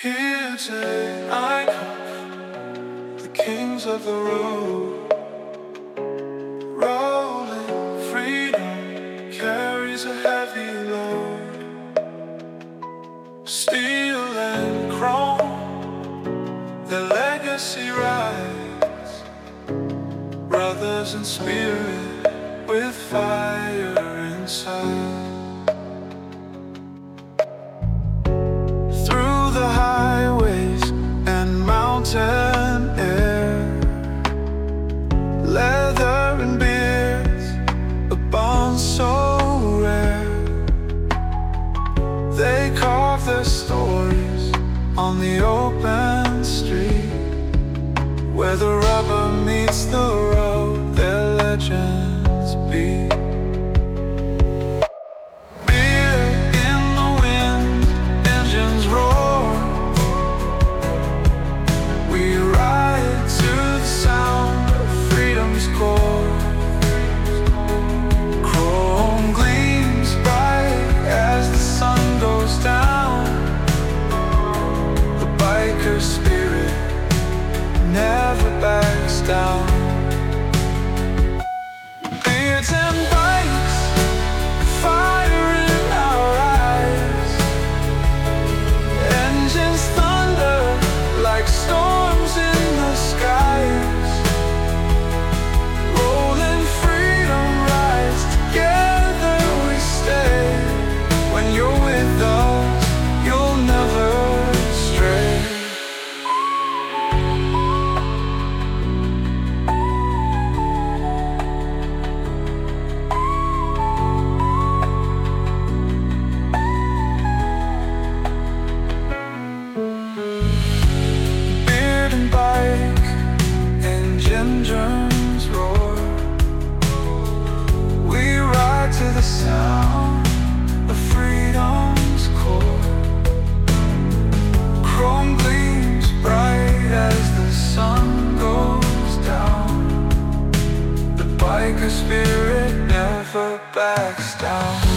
Here today I come, the kings of the road. Rolling freedom carries a heavy load. Steel and chrome, their legacy rides. Brothers in spirit with fire inside. Mountain air, leather and beards, a bond so rare. They carve their stories on the open street, where the rubber meets the road, their legends beat. Spirit never backs down. Beards and bikes, fire in our eyes. Engines thunder like storms in the skies. Rolling freedom rides, together we stay. When you're with us, you'll never stray. Engines roar, we ride to the sound of freedom's core. Chrome gleams bright as the sun goes down. The biker spirit never backs down.